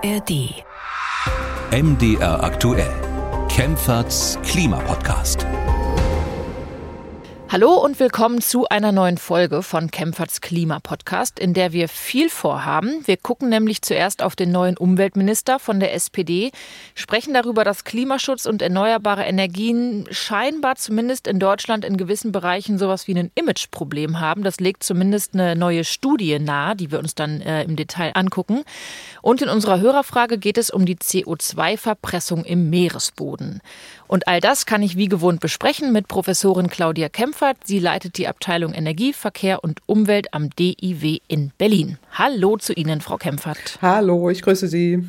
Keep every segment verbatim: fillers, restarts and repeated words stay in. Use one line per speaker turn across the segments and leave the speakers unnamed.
R D.
M D R aktuell. Kempferts Klimapodcast.
Hallo und willkommen zu einer neuen Folge von Kempferts Klimapodcast, in der wir viel vorhaben. Wir gucken nämlich zuerst auf den neuen Umweltminister von der S P D, sprechen darüber, dass Klimaschutz und erneuerbare Energien scheinbar zumindest in Deutschland in gewissen Bereichen sowas wie ein Imageproblem haben. Das legt zumindest eine neue Studie nahe, die wir uns dann äh, im Detail angucken. Und in unserer Hörerfrage geht es um die C O zwei Verpressung im Meeresboden. Und all das kann ich wie gewohnt besprechen mit Professorin Claudia Kempfert. Sie leitet die Abteilung Energie, Verkehr und Umwelt am D I W in Berlin. Hallo zu Ihnen, Frau Kempfert.
Hallo, ich grüße Sie.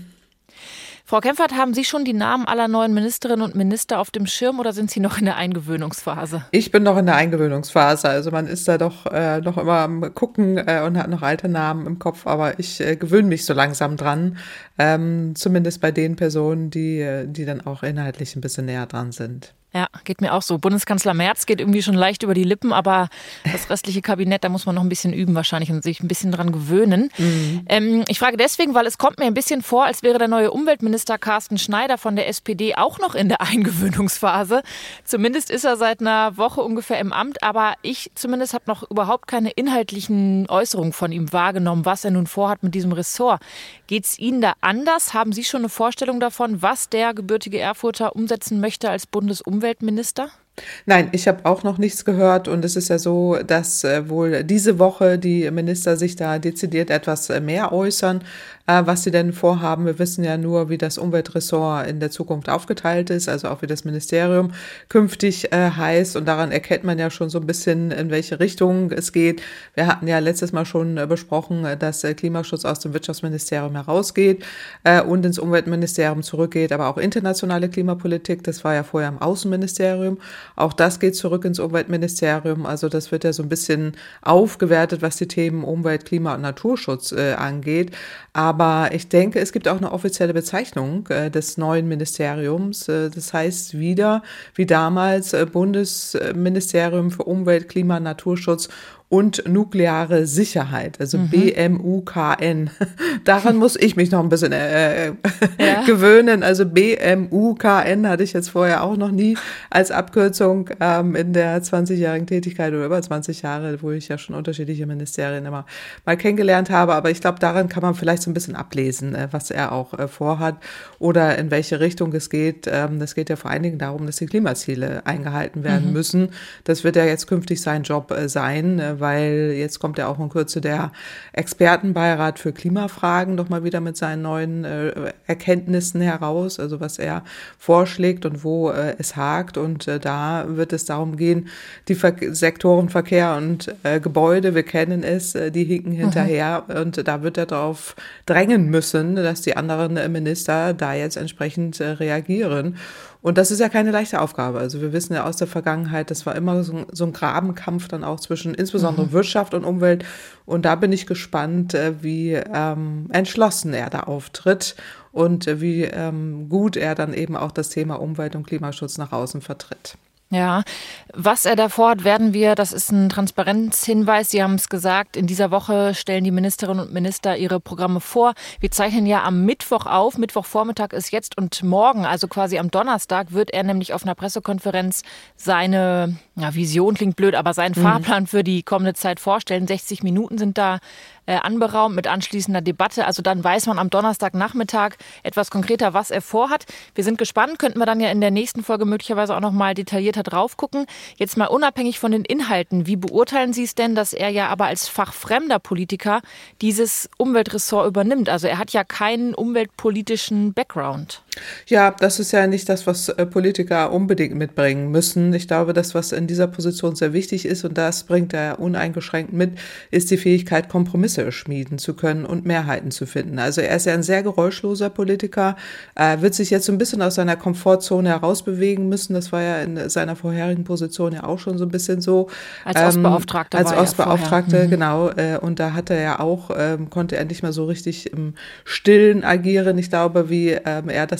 Frau Kempfert, haben Sie schon die Namen aller neuen Ministerinnen und Minister auf dem Schirm oder sind Sie noch in der Eingewöhnungsphase?
Ich bin noch in der Eingewöhnungsphase. Also man ist da doch äh, noch immer am Gucken äh, und hat noch alte Namen im Kopf. Aber ich äh, gewöhne mich so langsam dran. Ähm, zumindest bei den Personen, die, die dann auch inhaltlich ein bisschen näher dran sind.
Ja, geht mir auch so. Bundeskanzler Merz geht irgendwie schon leicht über die Lippen, aber das restliche Kabinett, da muss man noch ein bisschen üben wahrscheinlich und sich ein bisschen dran gewöhnen. Mhm. Ähm, ich frage deswegen, weil es kommt mir ein bisschen vor, als wäre der neue Umweltminister Carsten Schneider von der S P D auch noch in der Eingewöhnungsphase. Zumindest ist er seit einer Woche ungefähr im Amt, aber ich zumindest habe noch überhaupt keine inhaltlichen Äußerungen von ihm wahrgenommen, was er nun vorhat mit diesem Ressort. Geht es Ihnen da anders? Haben Sie schon eine Vorstellung davon, was der gebürtige Erfurter umsetzen möchte als Bundesumweltminister? Umweltminister?
Nein, ich habe auch noch nichts gehört und es ist ja so, dass äh, wohl diese Woche die Minister sich da dezidiert etwas äh, mehr äußern, äh, was sie denn vorhaben. Wir wissen ja nur, wie das Umweltressort in der Zukunft aufgeteilt ist, also auch wie das Ministerium künftig äh, heißt und daran erkennt man ja schon so ein bisschen, in welche Richtung es geht. Wir hatten ja letztes Mal schon äh, besprochen, dass äh, Klimaschutz aus dem Wirtschaftsministerium herausgeht äh, und ins Umweltministerium zurückgeht, aber auch internationale Klimapolitik, das war ja vorher im Außenministerium. Auch das geht zurück ins Umweltministerium. Also das wird ja so ein bisschen aufgewertet, was die Themen Umwelt, Klima und Naturschutz äh, angeht. Aber ich denke, es gibt auch eine offizielle Bezeichnung äh, des neuen Ministeriums. Äh, das heißt wieder, wie damals, äh, Bundesministerium für Umwelt, Klima, Naturschutz und nukleare Sicherheit, also mhm. B M U K N. Daran muss ich mich noch ein bisschen äh, ja. gewöhnen. Also B M U K N hatte ich jetzt vorher auch noch nie als Abkürzung ähm, in der zwanzigjährigen Tätigkeit oder über zwanzig Jahre, wo ich ja schon unterschiedliche Ministerien immer mal kennengelernt habe. Aber ich glaube, daran kann man vielleicht so ein bisschen ablesen, äh, was er auch äh, vorhat oder in welche Richtung es geht. Ähm, das geht ja vor allen Dingen darum, dass die Klimaziele eingehalten werden mhm. müssen. Das wird ja jetzt künftig sein Job äh, sein, äh, weil jetzt kommt ja auch in Kürze der Expertenbeirat für Klimafragen doch mal wieder mit seinen neuen äh, Erkenntnissen heraus, also was er vorschlägt und wo äh, es hakt. Und äh, da wird es darum gehen, die Ver- Sektoren Verkehr und äh, Gebäude, wir kennen es, äh, die hinken hinterher. Mhm. Und da wird er darauf drängen müssen, dass die anderen äh, Minister da jetzt entsprechend äh, reagieren. Und das ist ja keine leichte Aufgabe. Also wir wissen ja aus der Vergangenheit, das war immer so ein, so ein Grabenkampf dann auch zwischen insbesondere mhm. Wirtschaft und Umwelt. Und da bin ich gespannt, wie ähm, entschlossen er da auftritt und wie ähm, gut er dann eben auch das Thema Umwelt- und Klimaschutz nach außen vertritt.
Ja, was er davor hat, werden wir, das ist ein Transparenzhinweis, Sie haben es gesagt, in dieser Woche stellen die Ministerinnen und Minister ihre Programme vor. Wir zeichnen ja am Mittwoch auf, Mittwochvormittag ist jetzt und morgen, also quasi am Donnerstag, wird er nämlich auf einer Pressekonferenz seine, ja, Vision klingt blöd, aber seinen mhm. Fahrplan für die kommende Zeit vorstellen. sechzig Minuten sind da äh, anberaumt mit anschließender Debatte. Also dann weiß man am Donnerstagnachmittag etwas konkreter, was er vorhat. Wir sind gespannt, könnten wir dann ja in der nächsten Folge möglicherweise auch noch mal detaillierter drauf gucken. Jetzt mal unabhängig von den Inhalten, wie beurteilen Sie es denn, dass er ja aber als fachfremder Politiker dieses Umweltressort übernimmt? Also er hat ja keinen umweltpolitischen Background.
Ja, das ist ja nicht das, was äh, Politiker unbedingt mitbringen müssen. Ich glaube, das, was in dieser Position sehr wichtig ist, und das bringt er uneingeschränkt mit, ist die Fähigkeit, Kompromisse schmieden zu können und Mehrheiten zu finden. Also er ist ja ein sehr geräuschloser Politiker, äh, wird sich jetzt so ein bisschen aus seiner Komfortzone herausbewegen müssen. Das war ja in seiner vorherigen Position ja auch schon so ein bisschen so.
Als Ostbeauftragter
ähm, Als
war
Ostbeauftragter,
er mhm.
genau. Äh, und da hat er ja auch, ähm, konnte er nicht mehr so richtig im Stillen agieren. Ich glaube, wie ähm, er das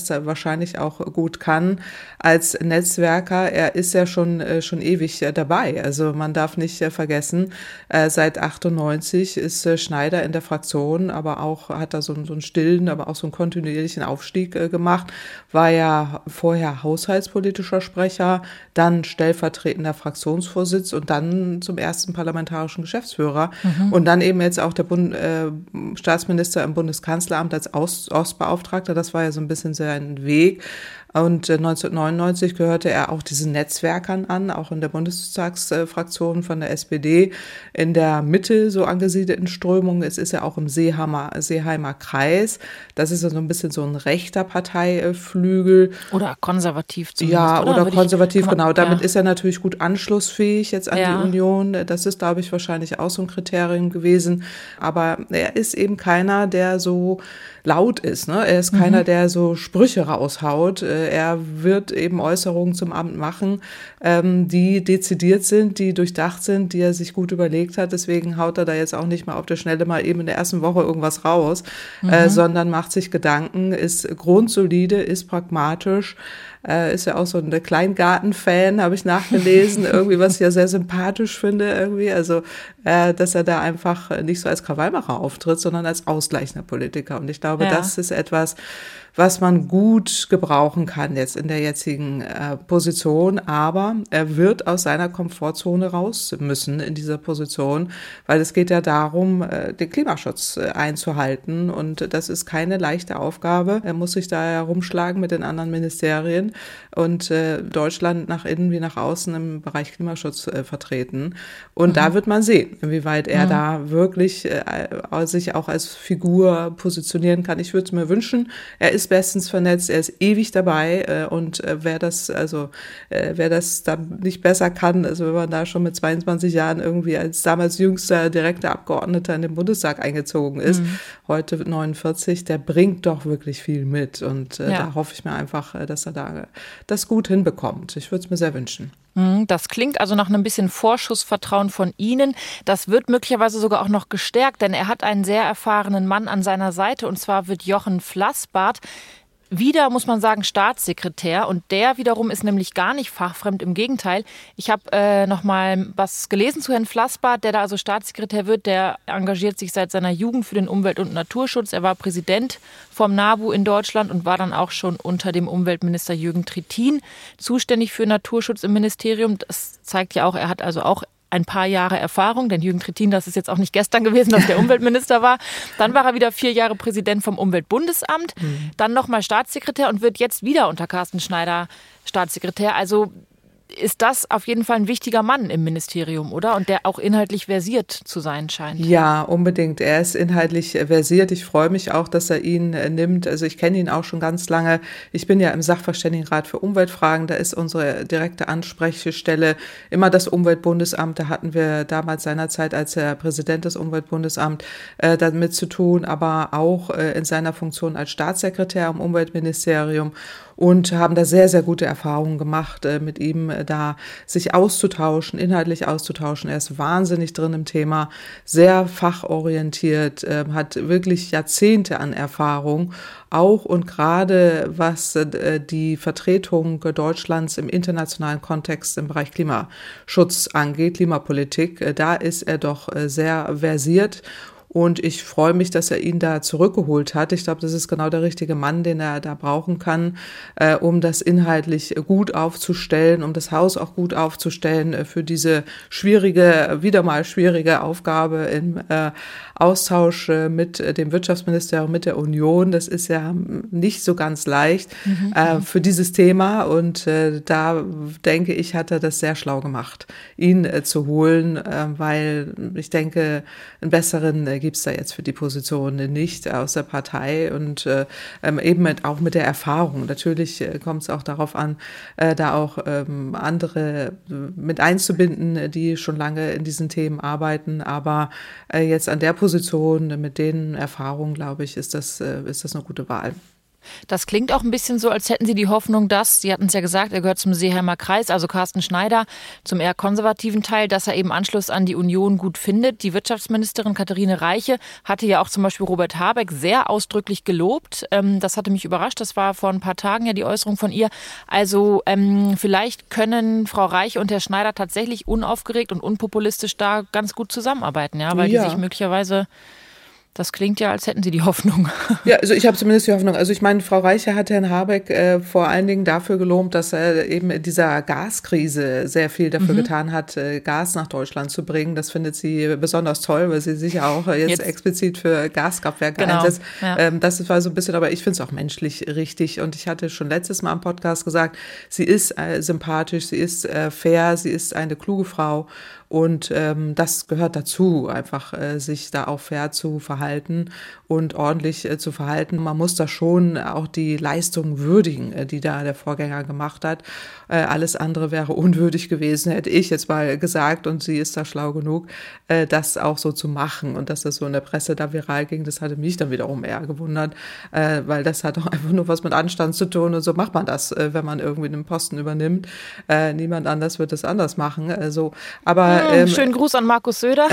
das wahrscheinlich auch gut kann als Netzwerker. Er ist ja schon, schon ewig dabei. Also man darf nicht vergessen, seit achtundneunzig ist Schneider in der Fraktion, aber auch hat er so, so einen stillen, aber auch so einen kontinuierlichen Aufstieg gemacht, war ja vorher haushaltspolitischer Sprecher, dann stellvertretender Fraktionsvorsitz und dann zum ersten parlamentarischen Geschäftsführer mhm. und dann eben jetzt auch der Bund, äh, Staatsminister im Bundeskanzleramt als Ost- Ostbeauftragter. Das war ja so ein bisschen sein Weg. Und neunzehnhundertneunundneunzig gehörte er auch diesen Netzwerkern an, auch in der Bundestagsfraktion von der S P D, in der Mitte so angesiedelten Strömung. Es ist ja auch im Seeheimer, Seeheimer Kreis. Das ist ja so ein bisschen so ein rechter Parteiflügel.
Oder konservativ zumindest.
Ja, oder, oder konservativ,
man,
genau. Damit
ja.
ist er natürlich gut anschlussfähig jetzt an ja. die Union. Das ist, glaube ich, wahrscheinlich auch so ein Kriterium gewesen. Aber er ist eben keiner, der so laut ist. Ne? Er ist keiner, mhm. der so Sprüche raushaut. Er wird eben Äußerungen zum Amt machen, ähm, die dezidiert sind, die durchdacht sind, die er sich gut überlegt hat. Deswegen haut er da jetzt auch nicht mal auf der Schnelle mal eben in der ersten Woche irgendwas raus, mhm. äh, sondern macht sich Gedanken, ist grundsolide, ist pragmatisch. Äh, ist ja auch so ein Kleingarten-Fan, habe ich nachgelesen, irgendwie, was ich ja sehr sympathisch finde irgendwie. Also, äh, dass er da einfach nicht so als Krawallmacher auftritt, sondern als ausgleichender Politiker. Und ich glaube, ja. das ist etwas, was man gut gebrauchen kann jetzt in der jetzigen äh, Position. Aber er wird aus seiner Komfortzone raus müssen in dieser Position, weil es geht ja darum, äh, den Klimaschutz äh, einzuhalten. Und das ist keine leichte Aufgabe. Er muss sich da herumschlagen mit den anderen Ministerien und äh, Deutschland nach innen wie nach außen im Bereich Klimaschutz äh, vertreten. Und mhm. da wird man sehen, inwieweit er mhm. da wirklich äh, sich auch als Figur positionieren kann. Ich würde es mir wünschen. Er ist bestens vernetzt, er ist ewig dabei äh, und äh, wer das, also äh, wer das dann nicht besser kann, also wenn man da schon mit zweiundzwanzig Jahren irgendwie als damals jüngster direkter Abgeordneter in den Bundestag eingezogen ist, mhm. heute neunundvierzig, der bringt doch wirklich viel mit und äh, ja. da hoffe ich mir einfach, dass er da das gut hinbekommt. Ich würde es mir sehr wünschen.
Das klingt also nach einem bisschen Vorschussvertrauen von Ihnen. Das wird möglicherweise sogar auch noch gestärkt, denn er hat einen sehr erfahrenen Mann an seiner Seite, und zwar wird Jochen Flassbart wieder, muss man sagen, Staatssekretär, und der wiederum ist nämlich gar nicht fachfremd, im Gegenteil. Ich habe äh, noch mal was gelesen zu Herrn Flassbart, der da also Staatssekretär wird. Der engagiert sich seit seiner Jugend für den Umwelt- und Naturschutz. Er war Präsident vom NABU in Deutschland und war dann auch schon unter dem Umweltminister Jürgen Trittin zuständig für Naturschutz im Ministerium. Das zeigt ja auch, er hat also auch ein paar Jahre Erfahrung, denn Jürgen Trittin, das ist jetzt auch nicht gestern gewesen, dass der Umweltminister war. Dann war er wieder vier Jahre Präsident vom Umweltbundesamt, mhm. dann nochmal Staatssekretär und wird jetzt wieder unter Carsten Schneider Staatssekretär. Also ist das auf jeden Fall ein wichtiger Mann im Ministerium, oder? Und der auch inhaltlich versiert zu sein scheint.
Ja, unbedingt. Er ist inhaltlich versiert. Ich freue mich auch, dass er ihn äh, nimmt. Also ich kenne ihn auch schon ganz lange. Ich bin ja im Sachverständigenrat für Umweltfragen. Da ist unsere direkte Ansprechstelle immer das Umweltbundesamt. Da hatten wir damals seinerzeit als er Präsident des Umweltbundesamts äh, damit zu tun, aber auch äh, in seiner Funktion als Staatssekretär im Umweltministerium. Und haben da sehr, sehr gute Erfahrungen gemacht, äh, mit ihm äh, da sich auszutauschen, inhaltlich auszutauschen. Er ist wahnsinnig drin im Thema, sehr fachorientiert, äh, hat wirklich Jahrzehnte an Erfahrung, auch und gerade was äh, die Vertretung Deutschlands im internationalen Kontext im Bereich Klimaschutz angeht, Klimapolitik. Äh, da ist er doch äh, sehr versiert. Und ich freue mich, dass er ihn da zurückgeholt hat. Ich glaube, das ist genau der richtige Mann, den er da brauchen kann, äh, um das inhaltlich gut aufzustellen, um das Haus auch gut aufzustellen äh, für diese schwierige, wieder mal schwierige Aufgabe im äh, Austausch äh, mit äh, dem Wirtschaftsministerium, mit der Union. Das ist ja nicht so ganz leicht mhm. äh, für dieses Thema. Und äh, da denke ich, hat er das sehr schlau gemacht, ihn äh, zu holen, äh, weil ich denke, einen besseren äh, gibt es da jetzt für die Position nicht aus der Partei und äh, eben mit, auch mit der Erfahrung. Natürlich äh, kommt es auch darauf an, äh, da auch ähm, andere mit einzubinden, die schon lange in diesen Themen arbeiten. Aber äh, jetzt an der Position mit den Erfahrungen, glaube ich, ist das, äh, ist das eine gute Wahl.
Das klingt auch ein bisschen so, als hätten Sie die Hoffnung, dass, Sie hatten es ja gesagt, er gehört zum Seeheimer Kreis, also Carsten Schneider, zum eher konservativen Teil, dass er eben Anschluss an die Union gut findet. Die Wirtschaftsministerin Katharine Reiche hatte ja auch zum Beispiel Robert Habeck sehr ausdrücklich gelobt. Ähm, das hatte mich überrascht. Das war vor ein paar Tagen ja die Äußerung von ihr. Also ähm, vielleicht können Frau Reiche und Herr Schneider tatsächlich unaufgeregt und unpopulistisch da ganz gut zusammenarbeiten, ja, weil
ja.
die sich möglicherweise... Das klingt ja, als hätten Sie die Hoffnung.
Ja, also ich habe zumindest die Hoffnung. Also ich meine, Frau Reiche hat Herrn Habeck äh, vor allen Dingen dafür gelobt, dass er eben in dieser Gaskrise sehr viel dafür mhm. getan hat, äh, Gas nach Deutschland zu bringen. Das findet sie besonders toll, weil sie sich ja auch äh, jetzt, jetzt explizit für Gaskraftwerke genau. einsetzt. Ja. Ähm, das war so ein bisschen, aber ich finde es auch menschlich richtig. Und ich hatte schon letztes Mal im Podcast gesagt, sie ist äh, sympathisch, sie ist äh, fair, sie ist eine kluge Frau. Und ähm, das gehört dazu, einfach äh, sich da auch fair zu verhalten und ordentlich äh, zu verhalten. Man muss da schon auch die Leistung würdigen, äh, die da der Vorgänger gemacht hat. Äh, alles andere wäre unwürdig gewesen, hätte ich jetzt mal gesagt. Und sie ist da schlau genug, äh, das auch so zu machen. Und dass das so in der Presse da viral ging, das hatte mich dann wiederum eher gewundert, äh, weil das hat auch einfach nur was mit Anstand zu tun. Und so macht man das, äh, wenn man irgendwie einen Posten übernimmt. Äh, niemand anders wird es anders machen. Also, aber
Ähm, Schönen Gruß an Markus Söder,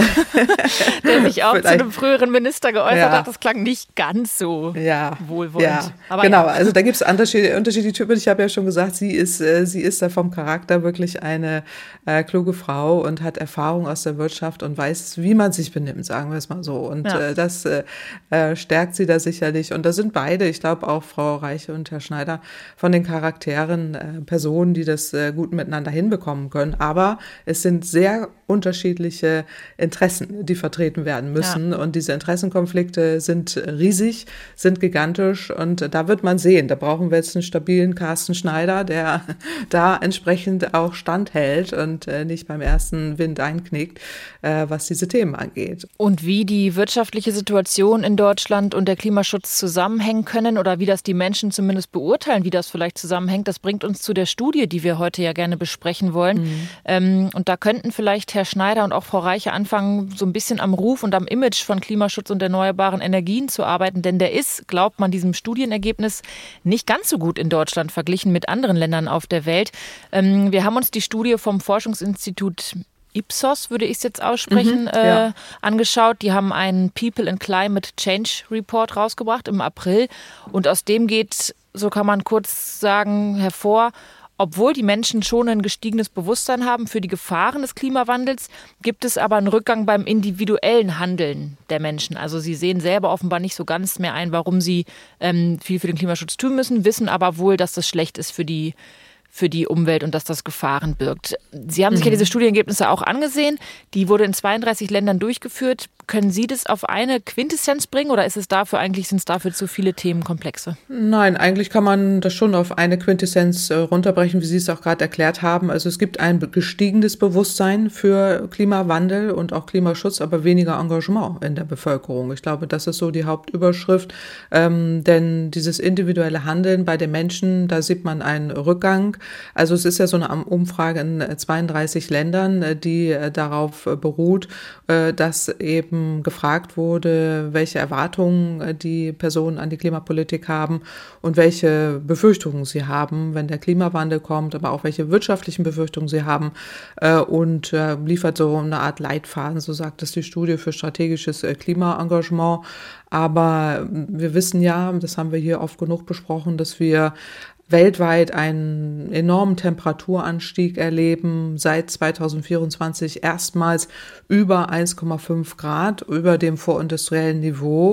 der sich auch zu einem früheren Minister geäußert ja. hat. Das klang nicht ganz so ja. wohlwollend.
Ja. Aber genau, ja. also da gibt es unterschiedliche, unterschiedliche Typen. Ich habe ja schon gesagt, sie ist, äh, sie ist da vom Charakter wirklich eine äh, kluge Frau und hat Erfahrung aus der Wirtschaft und weiß, wie man sich benimmt, sagen wir es mal so. Und ja. äh, das äh, stärkt sie da sicherlich. Und da sind beide, ich glaube auch Frau Reiche und Herr Schneider, von den Charakteren äh, Personen, die das äh, gut miteinander hinbekommen können. Aber es sind sehr unterschiedliche Interessen, die vertreten werden müssen. Ja. Und diese Interessenkonflikte sind riesig, sind gigantisch. Und da wird man sehen, da brauchen wir jetzt einen stabilen Carsten Schneider, der da entsprechend auch standhält und äh, nicht beim ersten Wind einknickt, äh, was diese Themen angeht.
Und wie die wirtschaftliche Situation in Deutschland und der Klimaschutz zusammenhängen können oder wie das die Menschen zumindest beurteilen, wie das vielleicht zusammenhängt, das bringt uns zu der Studie, die wir heute ja gerne besprechen wollen. Mhm. Ähm, und da könnten vielleicht Herr Schneider und auch Frau Reiche anfangen, so ein bisschen am Ruf und am Image von Klimaschutz und erneuerbaren Energien zu arbeiten. Denn der ist, glaubt man diesem Studienergebnis, nicht ganz so gut in Deutschland verglichen mit anderen Ländern auf der Welt. Ähm, wir haben uns die Studie vom Forschungsinstitut Ipsos, würde ich es jetzt aussprechen, mhm, ja. äh, angeschaut. Die haben einen People and Climate Change Report rausgebracht im April. Und aus dem geht, so kann man kurz sagen, hervor, obwohl die Menschen schon ein gestiegenes Bewusstsein haben für die Gefahren des Klimawandels, gibt es aber einen Rückgang beim individuellen Handeln der Menschen. Also sie sehen selber offenbar nicht so ganz mehr ein, warum sie ähm, viel für den Klimaschutz tun müssen, wissen aber wohl, dass das schlecht ist für die für die Umwelt und dass das Gefahren birgt. Sie haben sich ja diese Studienergebnisse auch angesehen. Die wurde in zweiunddreißig Ländern durchgeführt. Können Sie das auf eine Quintessenz bringen oder ist es dafür eigentlich, sind es dafür zu viele Themenkomplexe?
Nein, eigentlich kann man das schon auf eine Quintessenz äh, runterbrechen, wie Sie es auch gerade erklärt haben. Also es gibt ein gestiegenes Bewusstsein für Klimawandel und auch Klimaschutz, aber weniger Engagement in der Bevölkerung. Ich glaube, das ist so die Hauptüberschrift. Ähm, denn dieses individuelle Handeln bei den Menschen, da sieht man einen Rückgang. Also es ist ja so eine Umfrage in zweiunddreißig Ländern, die darauf beruht, dass eben gefragt wurde, welche Erwartungen die Personen an die Klimapolitik haben und welche Befürchtungen sie haben, wenn der Klimawandel kommt, aber auch welche wirtschaftlichen Befürchtungen sie haben und liefert so eine Art Leitfaden, so sagt es die Studie für strategisches Klimaengagement. Aber wir wissen ja, das haben wir hier oft genug besprochen, dass wir weltweit einen enormen Temperaturanstieg erleben, seit zweitausendvierundzwanzig erstmals über eins Komma fünf Grad, über dem vorindustriellen Niveau.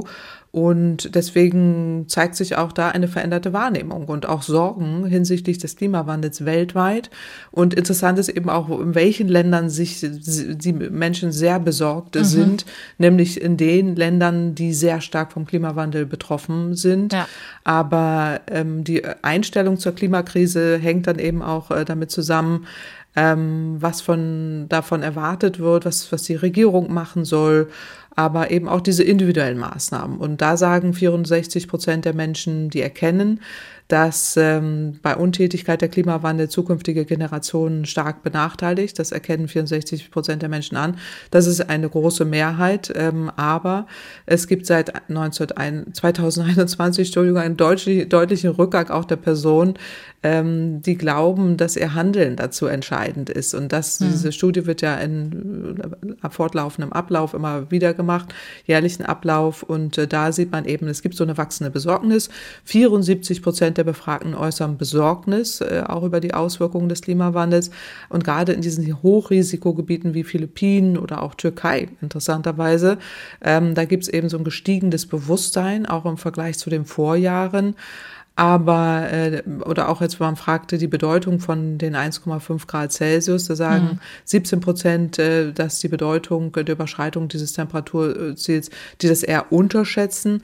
Und deswegen zeigt sich auch da eine veränderte Wahrnehmung und auch Sorgen hinsichtlich des Klimawandels weltweit. Und interessant ist eben auch, in welchen Ländern sich die Menschen sehr besorgt mhm. sind, nämlich in den Ländern, die sehr stark vom Klimawandel betroffen sind. Ja. Aber ähm, die Einstellung zur Klimakrise hängt dann eben auch äh, damit zusammen, ähm, was von davon erwartet wird, was, was die Regierung machen soll. aber eben auch diese individuellen Maßnahmen. Und da sagen vierundsechzig Prozent der Menschen, die erkennen, dass ähm, bei Untätigkeit der Klimawandel zukünftige Generationen stark benachteiligt. Das erkennen vierundsechzig Prozent der Menschen an. Das ist eine große Mehrheit, ähm, aber es gibt seit zweitausendeinundzwanzig Entschuldigung, einen deutlich, deutlichen Rückgang auch der Personen, ähm, die glauben, dass ihr Handeln dazu entscheidend ist. Und das, hm. diese Studie wird ja in äh, fortlaufendem Ablauf immer wieder gemacht, jährlichen Ablauf. Und äh, da sieht man eben, es gibt so eine wachsende Besorgnis. vierundsiebzig Prozent der Befragten äußern Besorgnis, äh, auch über die Auswirkungen des Klimawandels. Und gerade in diesen Hochrisikogebieten wie Philippinen oder auch Türkei, interessanterweise, ähm, da gibt es eben so ein gestiegenes Bewusstsein, auch im Vergleich zu den Vorjahren. Aber, äh, oder auch jetzt, wenn man fragte, die Bedeutung von den eins Komma fünf Grad Celsius, da sagen mhm. siebzehn Prozent, äh, dass die Bedeutung der Überschreitung dieses Temperaturziels, die das eher unterschätzen.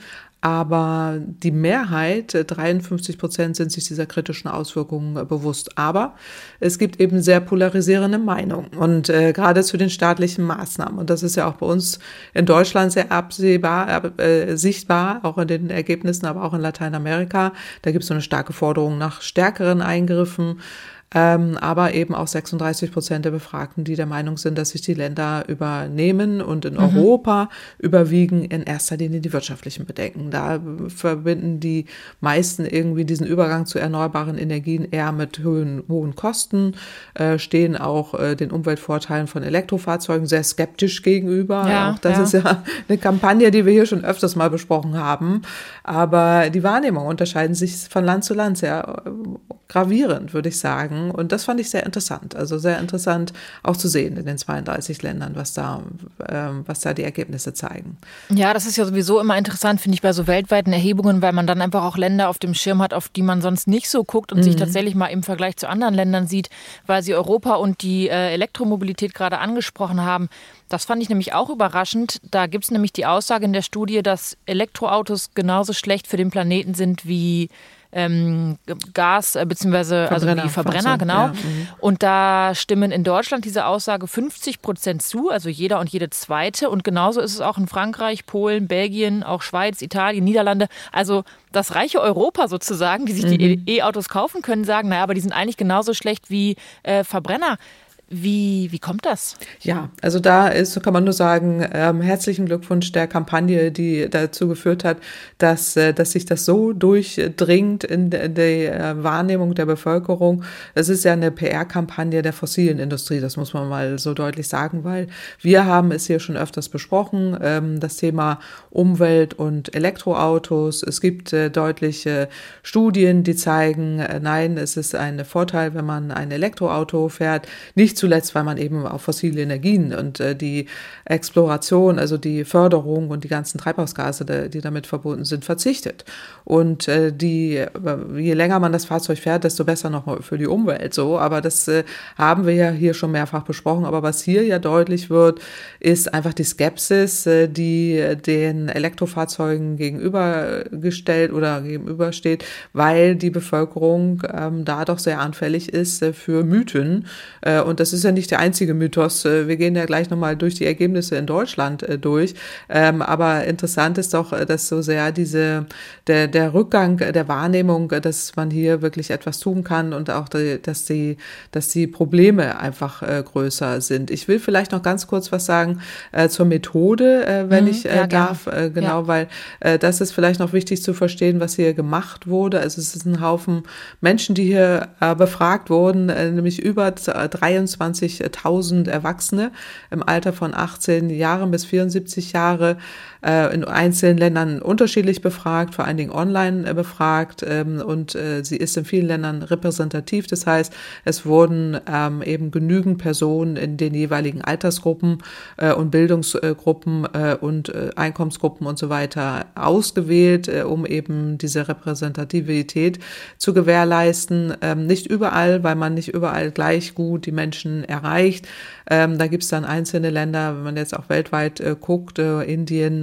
Aber die Mehrheit, dreiundfünfzig Prozent, sind sich dieser kritischen Auswirkungen bewusst. Aber es gibt eben sehr polarisierende Meinungen und äh, gerade zu den staatlichen Maßnahmen. Und das ist ja auch bei uns in Deutschland sehr absehbar, äh, sichtbar, auch in den Ergebnissen, aber auch in Lateinamerika. Da gibt es so eine starke Forderung nach stärkeren Eingriffen. Ähm, aber eben auch sechsunddreißig Prozent der Befragten, die der Meinung sind, dass sich die Länder übernehmen und in mhm. Europa überwiegen in erster Linie die wirtschaftlichen Bedenken. Da verbinden die meisten irgendwie diesen Übergang zu erneuerbaren Energien eher mit hohen, hohen Kosten, äh, stehen auch äh, den Umweltvorteilen von Elektrofahrzeugen sehr skeptisch gegenüber.
Ja,
auch das
ja.
ist ja eine Kampagne, die wir hier schon öfters mal besprochen haben. Aber die Wahrnehmungen unterscheiden sich von Land zu Land sehr gravierend, würde ich sagen. Und das fand ich sehr interessant. Also sehr interessant auch zu sehen in den zweiunddreißig Ländern, was da, ähm, was da die Ergebnisse zeigen.
Ja, das ist ja sowieso immer interessant, finde ich, bei so weltweiten Erhebungen, weil man dann einfach auch Länder auf dem Schirm hat, auf die man sonst nicht so guckt und mhm. sich tatsächlich mal im Vergleich zu anderen Ländern sieht, weil Sie Europa und die äh, Elektromobilität gerade angesprochen haben. Das fand ich nämlich auch überraschend. Da gibt es nämlich die Aussage in der Studie, dass Elektroautos genauso schlecht für den Planeten sind wie Ähm, Gas, äh, beziehungsweise also wie Verbrenner, genau. Ja, und da stimmen in Deutschland diese Aussage fünfzig Prozent zu, also jeder und jede zweite. Und genauso ist es auch in Frankreich, Polen, Belgien, auch Schweiz, Italien, Niederlande. Also das reiche Europa sozusagen, die sich mhm. die E-Autos kaufen können, sagen, naja, aber die sind eigentlich genauso schlecht wie äh, Verbrenner. Wie, wie kommt das?
Ja, also da ist, kann man nur sagen, ähm, herzlichen Glückwunsch der Kampagne, die dazu geführt hat, dass, äh, dass sich das so durchdringt in der, in der Wahrnehmung der Bevölkerung. Es ist ja eine P R-Kampagne der fossilen Industrie, das muss man mal so deutlich sagen, weil wir haben es hier schon öfters besprochen, ähm, das Thema Umwelt und Elektroautos. Es gibt äh, deutliche Studien, die zeigen, äh, nein, es ist ein Vorteil, wenn man ein Elektroauto fährt, nicht zuletzt, weil man eben auf fossile Energien und äh, die Exploration, also die Förderung und die ganzen Treibhausgase, die, die damit verbunden sind, verzichtet. Und äh, die, je länger man das Fahrzeug fährt, desto besser noch für die Umwelt. So, aber das äh, haben wir ja hier schon mehrfach besprochen. Aber was hier ja deutlich wird, ist einfach die Skepsis, äh, die den Elektrofahrzeugen gegenübergestellt oder gegenübersteht, weil die Bevölkerung ähm, da doch sehr anfällig ist äh, für Mythen. Äh, und das ist ja nicht der einzige Mythos. Wir gehen ja gleich nochmal durch die Ergebnisse in Deutschland äh, durch. Ähm, aber interessant ist doch, dass so sehr diese, der, der Rückgang der Wahrnehmung, dass man hier wirklich etwas tun kann und auch, die, dass die, dass die Probleme einfach äh, größer sind. Ich will vielleicht noch ganz kurz was sagen äh, zur Methode, äh, wenn mhm, ich äh, ja, darf. Äh, genau, ja. weil äh, das ist vielleicht noch wichtig zu verstehen, was hier gemacht wurde. Also es ist ein Haufen Menschen, die hier äh, befragt wurden, äh, nämlich über dreiundzwanzigtausend Erwachsene im Alter von achtzehn Jahren bis vierundsiebzig Jahre, äh, in einzelnen Ländern unterschiedlich befragt, vor allen Dingen online äh, befragt, ähm, und äh, sie ist in vielen Ländern repräsentativ. Das heißt, es wurden ähm, eben genügend Personen in den jeweiligen Altersgruppen äh, und Bildungsgruppen äh, und äh, Einkommensgruppen und so weiter ausgewählt, äh, um eben diese Repräsentativität zu gewährleisten. Ähm, nicht überall, weil man nicht überall gleich gut die Menschen erreicht. Ähm, da gibt es dann einzelne Länder, wenn man jetzt auch weltweit äh, guckt, äh, Indien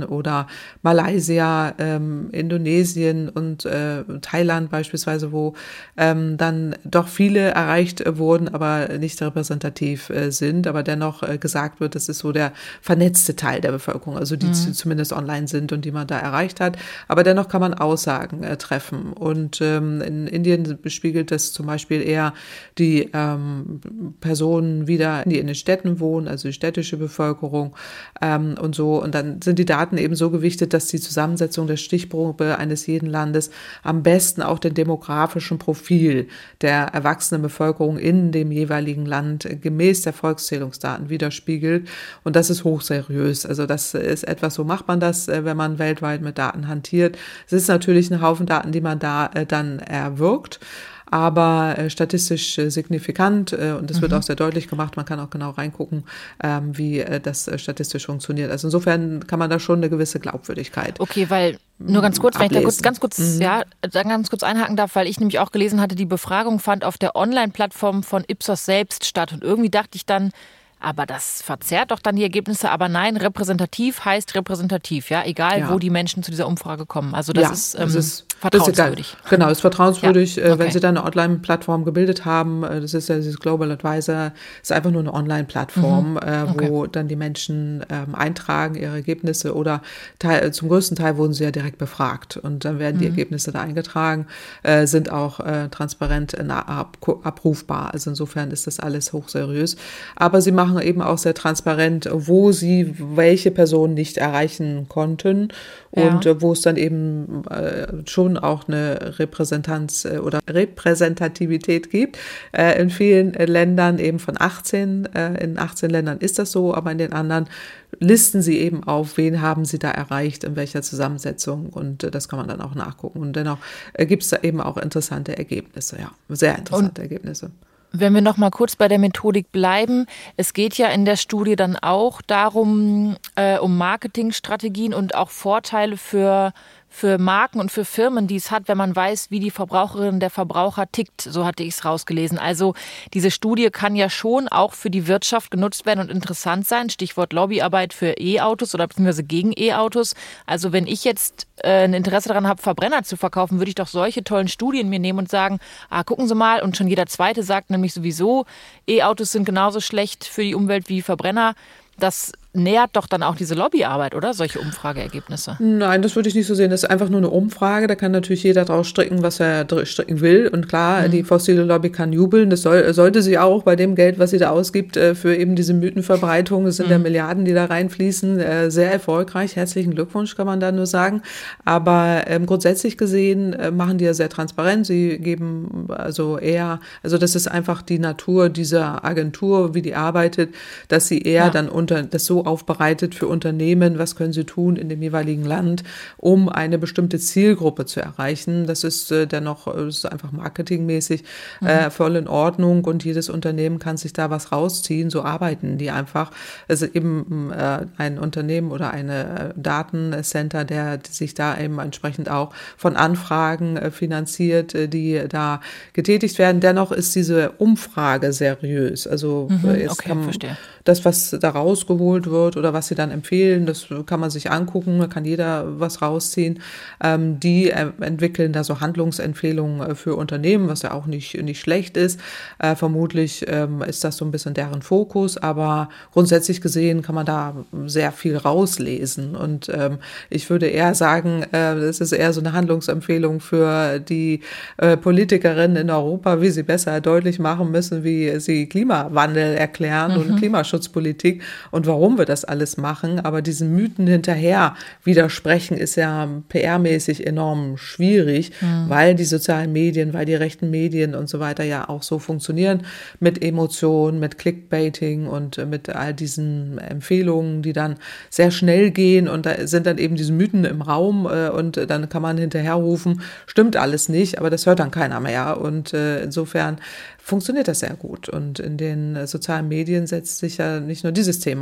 oder Malaysia, ähm, Indonesien und äh, Thailand beispielsweise, wo ähm, dann doch viele erreicht äh, wurden, aber nicht repräsentativ äh, sind, aber dennoch äh, gesagt wird, das ist so der vernetzte Teil der Bevölkerung, also die mhm. zumindest online sind und die man da erreicht hat. Aber dennoch kann man Aussagen äh, treffen. Und ähm, in Indien bespiegelt das zum Beispiel eher die ähm, Personen wieder, die in den Städten wohnen, also die städtische Bevölkerung ähm, und so. Und dann sind die Daten eben so gewichtet, dass die Zusammensetzung der Stichprobe eines jeden Landes am besten auch den demografischen Profil der erwachsenen Bevölkerung in dem jeweiligen Land gemäß der Volkszählungsdaten widerspiegelt. Und das ist hochseriös. Also das ist etwas, so macht man das, wenn man weltweit mit Daten hantiert. Es ist natürlich ein Haufen Daten, die man da dann erwirkt, aber äh, statistisch äh, signifikant äh, und das mhm. wird auch sehr deutlich gemacht. Man kann auch genau reingucken, ähm, wie äh, das äh, statistisch funktioniert. Also insofern kann man da schon eine gewisse Glaubwürdigkeit.
Okay, weil nur ganz kurz, ablesen. Wenn ich da kurz, ganz kurz, mhm. ja, da ganz kurz einhaken darf, weil ich nämlich auch gelesen hatte, die Befragung fand auf der Online-Plattform von Ipsos selbst statt und irgendwie dachte ich dann, aber das verzerrt doch dann die Ergebnisse. Aber nein, repräsentativ heißt repräsentativ, ja, egal ja. wo die Menschen zu dieser Umfrage kommen. Also das
ja, ist, ähm,
ist vertrauenswürdig.
Das ist genau, ist vertrauenswürdig,
ja. okay.
wenn Sie da eine Online-Plattform gebildet haben. Das ist ja dieses Global Advisor, ist einfach nur eine Online-Plattform, mhm. okay. wo dann die Menschen ähm, eintragen ihre Ergebnisse oder teil, zum größten Teil wurden sie ja direkt befragt und dann werden die mhm. Ergebnisse da eingetragen, äh, sind auch äh, transparent äh, ab, abrufbar. Also insofern ist das alles hochseriös. Aber sie machen eben auch sehr transparent, wo sie welche Personen nicht erreichen konnten und ja. wo es dann eben äh, schon auch eine Repräsentanz äh, oder Repräsentativität gibt. Äh, in vielen äh, Ländern eben von achtzehn, äh, in achtzehn Ländern ist das so, aber in den anderen listen sie eben auf, wen haben sie da erreicht, in welcher Zusammensetzung und äh, das kann man dann auch nachgucken. Und dennoch äh, gibt es da eben auch interessante Ergebnisse, ja, sehr interessante und Ergebnisse.
Wenn wir noch mal kurz bei der Methodik bleiben, es geht ja in der Studie dann auch darum, äh, um Marketingstrategien und auch Vorteile für für Marken und für Firmen, die es hat, wenn man weiß, wie die Verbraucherin, der Verbraucher tickt. So hatte ich es rausgelesen. Also diese Studie kann ja schon auch für die Wirtschaft genutzt werden und interessant sein. Stichwort Lobbyarbeit für E-Autos oder beziehungsweise gegen E-Autos. Also wenn ich jetzt äh, ein Interesse daran habe, Verbrenner zu verkaufen, würde ich doch solche tollen Studien mir nehmen und sagen, ah, gucken Sie mal. Und schon jeder Zweite sagt nämlich sowieso, E-Autos sind genauso schlecht für die Umwelt wie Verbrenner. Das nähert doch dann auch diese Lobbyarbeit, oder? Solche Umfrageergebnisse.
Nein, das würde ich nicht so sehen. Das ist einfach nur eine Umfrage. Da kann natürlich jeder draus stricken, was er stricken will. Und klar, mhm. die fossile Lobby kann jubeln. Das soll, sollte sie auch bei dem Geld, was sie da ausgibt, für eben diese Mythenverbreitung. Es sind mhm. ja Milliarden, die da reinfließen. Sehr erfolgreich. Herzlichen Glückwunsch, kann man da nur sagen. Aber ähm, grundsätzlich gesehen äh, machen die ja sehr transparent. Sie geben also eher, also das ist einfach die Natur dieser Agentur, wie die arbeitet, dass sie eher ja. dann unter das so aufbereitet für Unternehmen, was können sie tun in dem jeweiligen Land, um eine bestimmte Zielgruppe zu erreichen. Das ist äh, dennoch das ist einfach marketingmäßig mhm. äh, voll in Ordnung und jedes Unternehmen kann sich da was rausziehen. So arbeiten die einfach. Also eben äh, ein Unternehmen oder eine Datencenter, der sich da eben entsprechend auch von Anfragen äh, finanziert, äh, die da getätigt werden. Dennoch ist diese Umfrage seriös. Also
mhm,
jetzt
okay,
kann
verstehe.
Das, was da rausgeholt wird oder was sie dann empfehlen, das kann man sich angucken, da kann jeder was rausziehen. Ähm, die äh, entwickeln da so Handlungsempfehlungen für Unternehmen, was ja auch nicht, nicht schlecht ist. Äh, vermutlich ähm, ist das so ein bisschen deren Fokus, aber grundsätzlich gesehen kann man da sehr viel rauslesen. Und ähm, ich würde eher sagen, äh, das ist eher so eine Handlungsempfehlung für die äh, Politikerinnen in Europa, wie sie besser deutlich machen müssen, wie sie Klimawandel erklären mhm. und Klimaschutzpolitik und warum wir das alles machen. Aber diesen Mythen hinterher widersprechen ist ja P R-mäßig enorm schwierig, mhm. weil die sozialen Medien, weil die rechten Medien und so weiter ja auch so funktionieren mit Emotionen, mit Clickbaiting und mit all diesen Empfehlungen, die dann sehr schnell gehen und da sind dann eben diese Mythen im Raum und dann kann man hinterher rufen, stimmt alles nicht, aber das hört dann keiner mehr und insofern funktioniert das sehr gut und in den sozialen Medien setzt sich ja nicht nur dieses Thema, bei diesem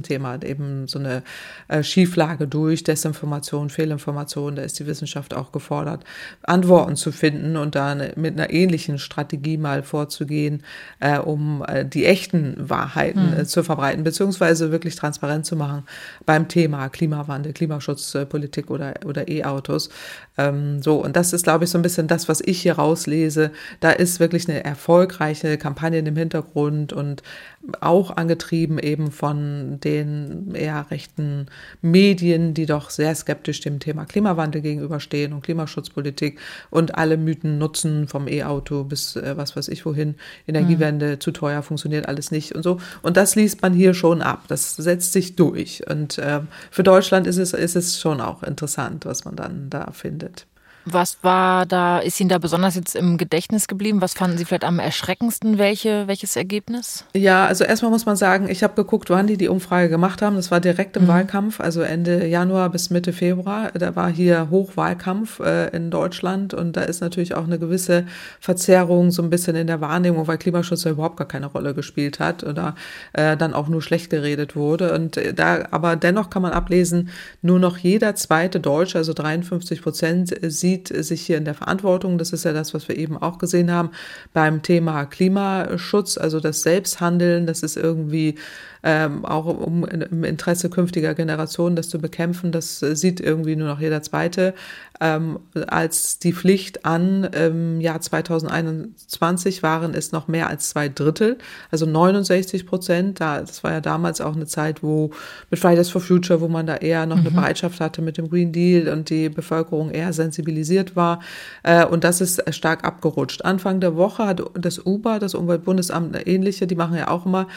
Thema, eben so eine äh, Schieflage durch Desinformation, Fehlinformation. Da ist die Wissenschaft auch gefordert, Antworten zu finden und dann mit einer ähnlichen Strategie mal vorzugehen, äh, um äh, die echten Wahrheiten äh, zu verbreiten, beziehungsweise wirklich transparent zu machen beim Thema Klimawandel, Klimaschutzpolitik oder, oder E-Autos. Ähm, so, und das ist, glaube ich, so ein bisschen das, was ich hier rauslese. Da ist wirklich eine erfolgreiche Kampagne im Hintergrund und auch angetrieben eben von den eher rechten Medien, die doch sehr skeptisch dem Thema Klimawandel gegenüberstehen und Klimaschutzpolitik und alle Mythen nutzen, vom E-Auto bis äh, was weiß ich wohin, Energiewende, mhm. zu teuer, funktioniert alles nicht und so. Und das liest man hier schon ab. Das setzt sich durch. Und äh, für Deutschland ist es, ist es schon auch interessant, was man dann da findet.
Was war da, ist Ihnen da besonders jetzt im Gedächtnis geblieben? Was fanden Sie vielleicht am erschreckendsten? Welche, welches Ergebnis?
Ja, also erstmal muss man sagen, ich habe geguckt, wann die die Umfrage gemacht haben. Das war direkt im mhm. Wahlkampf, also Ende Januar bis Mitte Februar. Da war hier Hochwahlkampf äh, in Deutschland und da ist natürlich auch eine gewisse Verzerrung so ein bisschen in der Wahrnehmung, weil Klimaschutz ja überhaupt gar keine Rolle gespielt hat oder äh, dann auch nur schlecht geredet wurde. Und äh, da, aber dennoch kann man ablesen, nur noch jeder zweite Deutsche, also dreiundfünfzig Prozent, sieht sich hier in der Verantwortung. Das ist ja das, was wir eben auch gesehen haben beim Thema Klimaschutz, also das Selbsthandeln, das ist irgendwie ähm, auch um im Interesse künftiger Generationen das zu bekämpfen, das sieht irgendwie nur noch jeder Zweite ähm, als die Pflicht an. Im Jahr zweitausendeinundzwanzig waren es noch mehr als zwei Drittel, also neunundsechzig Prozent. Da, das war ja damals auch eine Zeit, wo mit Fridays for Future, wo man da eher noch mhm. eine Bereitschaft hatte mit dem Green Deal und die Bevölkerung eher sensibilisiert war. Äh, und das ist stark abgerutscht. Anfang der Woche hat das U B A, das Umweltbundesamt, eine ähnliche, die machen ja auch immer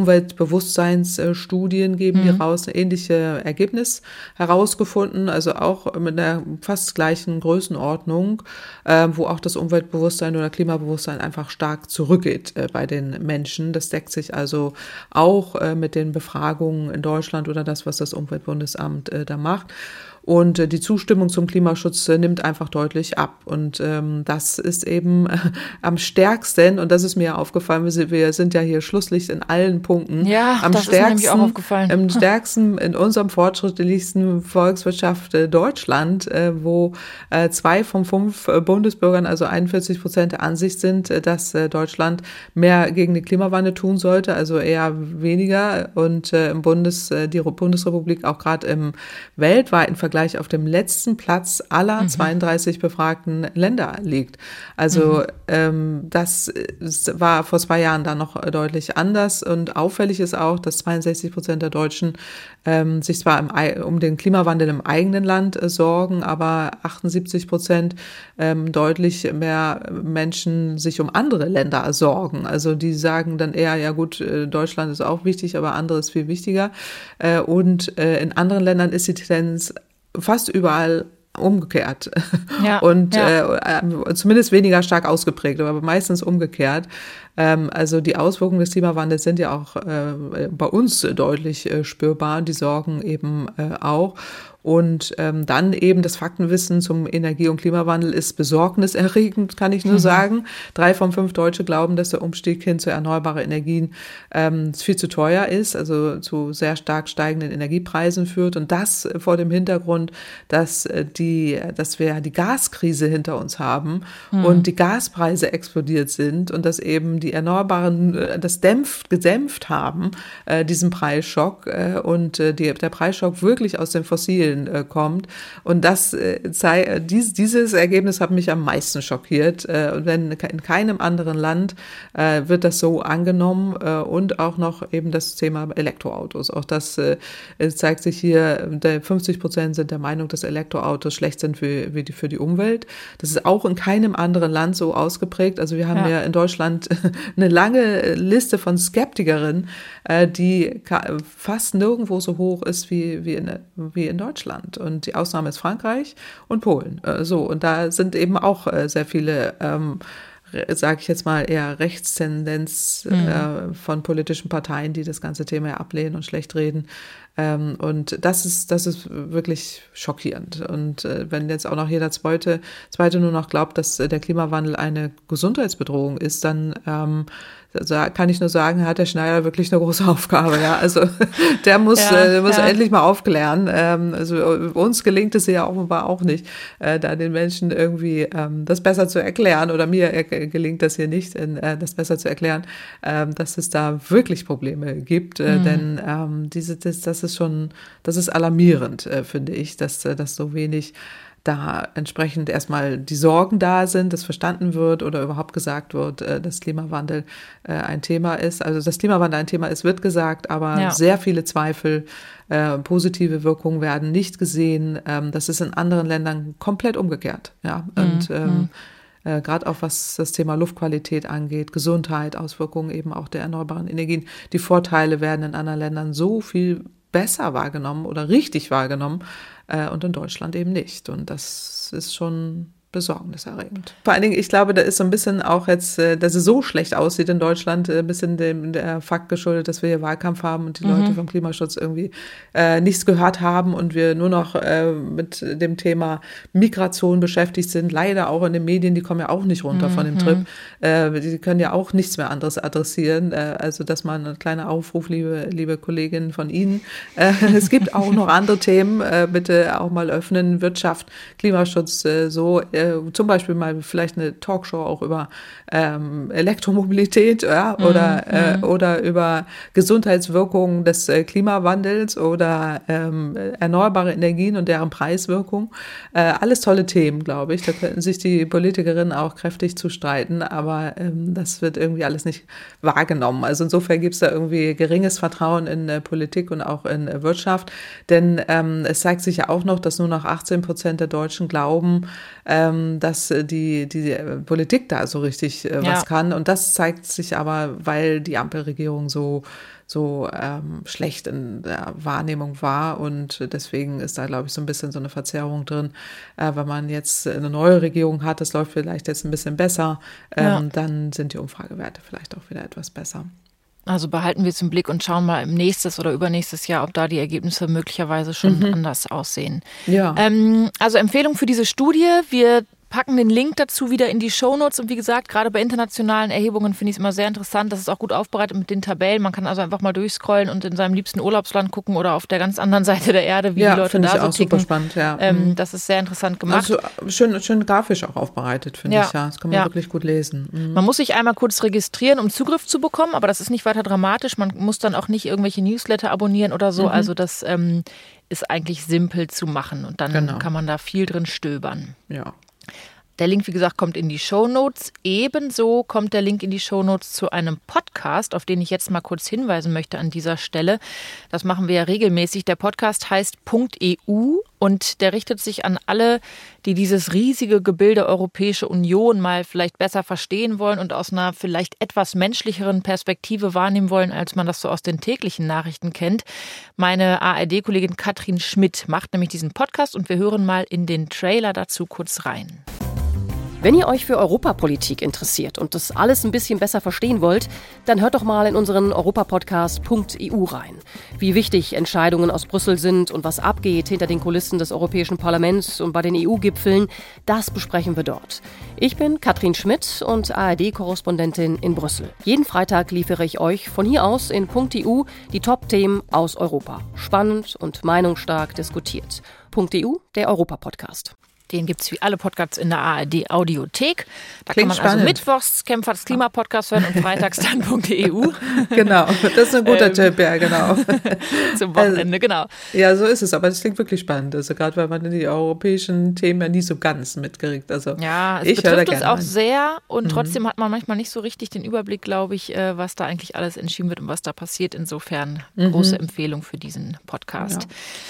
Umweltbewusstseinsstudien, geben mhm. die raus, ein ähnliches Ergebnis herausgefunden, also auch mit einer fast gleichen Größenordnung, äh, wo auch das Umweltbewusstsein oder Klimabewusstsein einfach stark zurückgeht äh, bei den Menschen. Das deckt sich also auch äh, mit den Befragungen in Deutschland oder das, was das Umweltbundesamt äh, da macht. Und äh, die Zustimmung zum Klimaschutz äh, nimmt einfach deutlich ab. Und ähm, das ist eben äh, am stärksten, und das ist mir aufgefallen, wir, wir sind ja hier Schlusslicht in allen Punkten.
Ja,
am
das
stärksten,
ist nämlich auch aufgefallen.
Am stärksten in unserem fortschrittlichsten Volkswirtschaft äh, Deutschland, äh, wo äh, zwei von fünf äh, Bundesbürgern, also einundvierzig Prozent der Ansicht sind, äh, dass äh, Deutschland mehr gegen den Klimawandel tun sollte, also eher weniger. Und äh, im Bundes, äh, die Bundesrepublik auch gerade im weltweiten Vergleich auf dem letzten Platz aller mhm. zweiunddreißig befragten Länder liegt. Also mhm. ähm, das war vor zwei Jahren dann noch deutlich anders und auffällig ist auch, dass zweiundsechzig Prozent der Deutschen ähm, sich zwar im, um den Klimawandel im eigenen Land äh, sorgen, aber achtundsiebzig Prozent ähm, deutlich mehr Menschen sich um andere Länder sorgen. Also die sagen dann eher, ja gut, äh, Deutschland ist auch wichtig, aber andere ist viel wichtiger. Äh, und äh, in anderen Ländern ist die Tendenz fast überall umgekehrt
ja,
und
ja.
Äh, zumindest weniger stark ausgeprägt, aber meistens umgekehrt. Ähm, also die Auswirkungen des Klimawandels sind ja auch äh, bei uns deutlich äh, spürbar, die Sorgen eben äh, auch. Und ähm, dann eben das Faktenwissen zum Energie- und Klimawandel ist besorgniserregend, kann ich nur mhm. sagen. Drei von fünf Deutsche glauben, dass der Umstieg hin zu erneuerbaren Energien ähm, viel zu teuer ist, also zu sehr stark steigenden Energiepreisen führt. Und das vor dem Hintergrund, dass die, dass wir die Gaskrise hinter uns haben mhm. und die Gaspreise explodiert sind und dass eben die Erneuerbaren das dämpft, gedämpft haben, äh, diesen Preisschock äh, und äh, die, der Preisschock wirklich aus den fossilen kommt. Und das sei, dies, dieses Ergebnis hat mich am meisten schockiert. Und wenn in keinem anderen Land äh, wird das so angenommen äh, und auch noch eben das Thema Elektroautos. Auch das äh, zeigt sich hier, der fünfzig Prozent sind der Meinung, dass Elektroautos schlecht sind für, für, die, für die Umwelt. Das ist auch in keinem anderen Land so ausgeprägt. Also wir haben ja, ja in Deutschland eine lange Liste von Skeptikerinnen, äh, die fast nirgendwo so hoch ist wie, wie, in, wie in Deutschland. Und die Ausnahme ist Frankreich und Polen. So, und da sind eben auch sehr viele, ähm, sage ich jetzt mal, eher Rechtstendenz mhm. äh, von politischen Parteien, die das ganze Thema ablehnen und schlecht reden. Ähm, und das ist, das ist wirklich schockierend. Und äh, wenn jetzt auch noch jeder Zweite, Zweite nur noch glaubt, dass äh, der Klimawandel eine Gesundheitsbedrohung ist, dann ähm, also kann ich nur sagen, hat der Schneider wirklich eine große Aufgabe. Ja, also der muss, ja, äh, muss ja. endlich mal aufklären. Ähm, also uns gelingt es ja offenbar auch nicht, äh, da den Menschen irgendwie ähm, das besser zu erklären. Oder mir äh, gelingt das hier nicht, in, äh, das besser zu erklären, äh, dass es da wirklich Probleme gibt. Äh, mhm. Denn ähm, diese, das, das ist schon, das ist alarmierend, äh, finde ich, dass, äh, dass so wenig da entsprechend erstmal die Sorgen da sind, dass verstanden wird oder überhaupt gesagt wird, dass Klimawandel ein Thema ist. Also dass Klimawandel ein Thema ist, wird gesagt, aber ja. sehr viele Zweifel, äh, positive Wirkungen werden nicht gesehen. Ähm, das ist in anderen Ländern komplett umgekehrt. Ja, und mhm. ähm, äh, gerade auch was das Thema Luftqualität angeht, Gesundheit, Auswirkungen eben auch der erneuerbaren Energien. Die Vorteile werden in anderen Ländern so viel besser wahrgenommen oder richtig wahrgenommen äh, und in Deutschland eben nicht. Und das ist schon besorgniserregend. Vor allen Dingen, ich glaube, da ist so ein bisschen auch jetzt, dass es so schlecht aussieht in Deutschland, ein bisschen dem der Fakt geschuldet, dass wir hier Wahlkampf haben und die mhm. Leute vom Klimaschutz irgendwie äh, nichts gehört haben und wir nur noch äh, mit dem Thema Migration beschäftigt sind. Leider auch in den Medien, die kommen ja auch nicht runter mhm. von dem Trip. Äh, die können ja auch nichts mehr anderes adressieren. Äh, also, dass man ein kleiner Aufruf, liebe, liebe Kolleginnen von Ihnen. Äh, es gibt auch noch andere Themen. Äh, bitte auch mal öffnen. Wirtschaft, Klimaschutz, äh, so äh, zum Beispiel mal vielleicht eine Talkshow auch über ähm, Elektromobilität ja, oder, mhm. äh, oder über Gesundheitswirkungen des äh, Klimawandels oder ähm, erneuerbare Energien und deren Preiswirkung. Äh, alles tolle Themen, glaube ich. Da könnten sich die Politikerinnen auch kräftig zu streiten, aber ähm, das wird irgendwie alles nicht wahrgenommen. Also insofern gibt es da irgendwie geringes Vertrauen in äh, Politik und auch in äh, Wirtschaft, denn ähm, es zeigt sich ja auch noch, dass nur noch achtzehn Prozent der Deutschen glauben, ähm, dass die, die Politik da so richtig äh, was ja. kann. Und das zeigt sich aber, weil die Ampelregierung so, so ähm, schlecht in der Wahrnehmung war. Und deswegen ist da, glaube ich, so ein bisschen so eine Verzerrung drin. Äh, wenn man jetzt eine neue Regierung hat, das läuft vielleicht jetzt ein bisschen besser, ähm, ja. dann sind die Umfragewerte vielleicht auch wieder etwas besser.
Also behalten wir es im Blick und schauen mal im nächstes oder übernächstes Jahr, ob da die Ergebnisse möglicherweise schon mhm. anders aussehen. Ja. Ähm, also Empfehlung für diese Studie. Wir packen den Link dazu wieder in die Shownotes. Und wie gesagt, gerade bei internationalen Erhebungen finde ich es immer sehr interessant. Das ist auch gut aufbereitet mit den Tabellen. Man kann also einfach mal durchscrollen und in seinem liebsten Urlaubsland gucken oder auf der ganz anderen Seite der Erde, wie ja, die Leute da so ticken. Ja, finde ich auch super spannend. Ja. Ähm, das ist sehr interessant gemacht.
Also schön, schön grafisch auch aufbereitet, finde ja. ich. Ja, das kann man ja. wirklich gut lesen. Mhm.
Man muss sich einmal kurz registrieren, um Zugriff zu bekommen, aber das ist nicht weiter dramatisch. Man muss dann auch nicht irgendwelche Newsletter abonnieren oder so. Mhm. Also das ähm, ist eigentlich simpel zu machen und dann genau. kann man da viel drin stöbern.
Ja.
Der Link, wie gesagt, kommt in die Shownotes. Ebenso kommt der Link in die Shownotes zu einem Podcast, auf den ich jetzt mal kurz hinweisen möchte an dieser Stelle. Das machen wir ja regelmäßig. Der Podcast heißt .eu und der richtet sich an alle, die dieses riesige Gebilde Europäische Union mal vielleicht besser verstehen wollen und aus einer vielleicht etwas menschlicheren Perspektive wahrnehmen wollen, als man das so aus den täglichen Nachrichten kennt. Meine A R D-Kollegin Katrin Schmidt macht nämlich diesen Podcast und wir hören mal in den Trailer dazu kurz rein.
Wenn ihr euch für Europapolitik interessiert und das alles ein bisschen besser verstehen wollt, dann hört doch mal in unseren Europapodcast .eu rein. Wie wichtig Entscheidungen aus Brüssel sind und was abgeht hinter den Kulissen des Europäischen Parlaments und bei den E U-Gipfeln, das besprechen wir dort. Ich bin Katrin Schmidt und A R D-Korrespondentin in Brüssel. Jeden Freitag liefere ich euch von hier aus in .eu die Top-Themen aus Europa. Spannend und meinungsstark diskutiert. .eu, der Europapodcast.
Den gibt es wie alle Podcasts in der A R D-Audiothek. Da
Klingt
kann man
spannend.
Also mittwochs Kempferts Klima-Podcast hören und freitags dann .eu.
Genau, das ist ein guter ähm, Tipp, ja, genau.
Zum Wochenende, also, genau.
Ja, so ist es, aber das klingt wirklich spannend. Also gerade, weil man die europäischen Themen ja nie so ganz mitkriegt. Also,
ja, es
ich
betrifft uns auch
rein.
sehr und mhm. trotzdem hat man manchmal nicht so richtig den Überblick, glaube ich, was da eigentlich alles entschieden wird und was da passiert. Insofern mhm. große Empfehlung für diesen Podcast. Ja.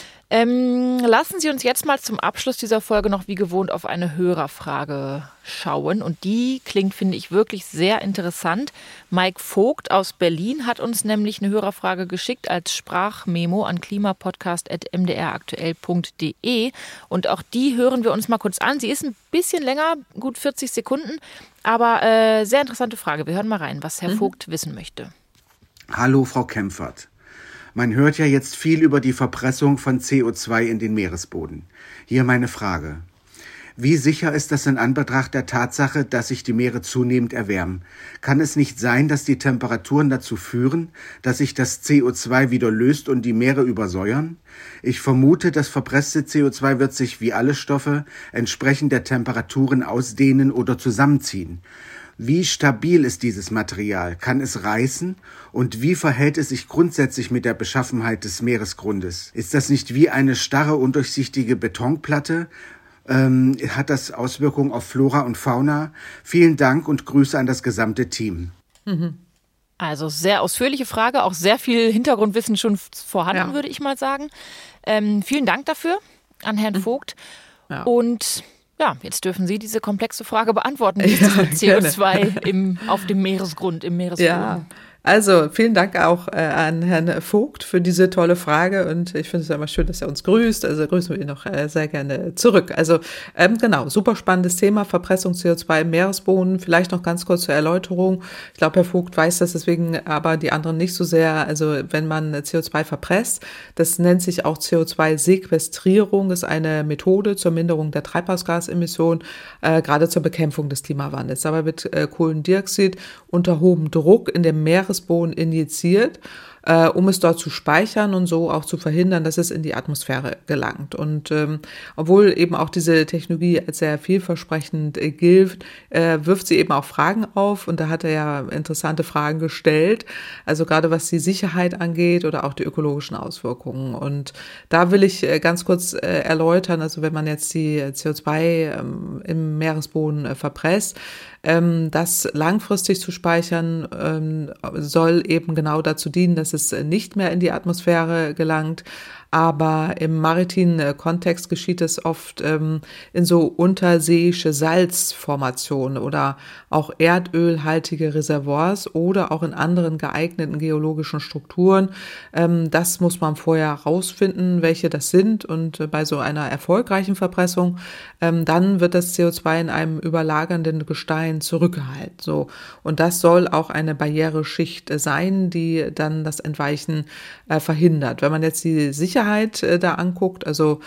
Ähm, lassen Sie uns jetzt mal zum Abschluss dieser Folge noch wie gewohnt auf eine Hörerfrage schauen. Und die klingt, finde ich, wirklich sehr interessant. Mike Vogt aus Berlin hat uns nämlich eine Hörerfrage geschickt als Sprachmemo an klimapodcast at m d r aktuell punkt d e. Und auch die hören wir uns mal kurz an. Sie ist ein bisschen länger, gut vierzig Sekunden, aber äh, sehr interessante Frage. Wir hören mal rein, was Herr mhm. Vogt wissen möchte.
Hallo, Frau Kempfert. Man hört ja jetzt viel über die Verpressung von C O zwei in den Meeresboden. Hier meine Frage. Wie sicher ist das in Anbetracht der Tatsache, dass sich die Meere zunehmend erwärmen? Kann es nicht sein, dass die Temperaturen dazu führen, dass sich das C O zwei wieder löst und die Meere übersäuern? Ich vermute, das verpresste C O zwei wird sich, wie alle Stoffe, entsprechend der Temperaturen ausdehnen oder zusammenziehen. Wie stabil ist dieses Material? Kann es reißen? Und wie verhält es sich grundsätzlich mit der Beschaffenheit des Meeresgrundes? Ist das nicht wie eine starre, undurchsichtige Betonplatte? Ähm, hat das Auswirkungen auf Flora und Fauna? Vielen Dank und Grüße an das gesamte Team.
Also sehr ausführliche Frage, auch sehr viel Hintergrundwissen schon vorhanden, ja. würde ich mal sagen. Ähm, vielen Dank dafür an Herrn Vogt. Ja. Und ja, jetzt dürfen Sie diese komplexe Frage beantworten. Wie ist das mit C O zwei im, auf dem Meeresgrund, im Meeresboden?
Ja. Also vielen Dank auch äh, an Herrn Vogt für diese tolle Frage und ich finde es immer schön, dass er uns grüßt, also grüßen wir ihn noch äh, sehr gerne zurück. Also ähm, genau, super spannendes Thema, Verpressung C O zwei im Meeresboden, vielleicht noch ganz kurz zur Erläuterung. Ich glaube, Herr Vogt weiß das, deswegen aber die anderen nicht so sehr. Also wenn man C O zwei verpresst, das nennt sich auch C O zwei Sequestrierung, ist eine Methode zur Minderung der Treibhausgasemissionen, äh, gerade zur Bekämpfung des Klimawandels. Dabei wird äh, Kohlendioxid unter hohem Druck in dem Meeresboden injiziert, äh, um es dort zu speichern und so auch zu verhindern, dass es in die Atmosphäre gelangt. Und ähm, obwohl eben auch diese Technologie als sehr vielversprechend äh, gilt, äh, wirft sie eben auch Fragen auf. Und da hat er ja interessante Fragen gestellt, also gerade was die Sicherheit angeht oder auch die ökologischen Auswirkungen. Und da will ich äh, ganz kurz äh, erläutern, also wenn man jetzt die C O zwei ähm, im Meeresboden äh, verpresst, Ähm, das langfristig zu speichern ähm, soll eben genau dazu dienen, dass es nicht mehr in die Atmosphäre gelangt. Aber im maritimen Kontext geschieht es oft ähm, in so unterseeische Salzformationen oder auch erdölhaltige Reservoirs oder auch in anderen geeigneten geologischen Strukturen. Ähm, das muss man vorher rausfinden, welche das sind. Und äh, bei so einer erfolgreichen Verpressung, ähm, dann wird das C O zwei in einem überlagernden Gestein zurückgehalten. So. Und das soll auch eine Barriereschicht sein, die dann das Entweichen äh, verhindert. Wenn man jetzt die Sicherheit da anguckt, also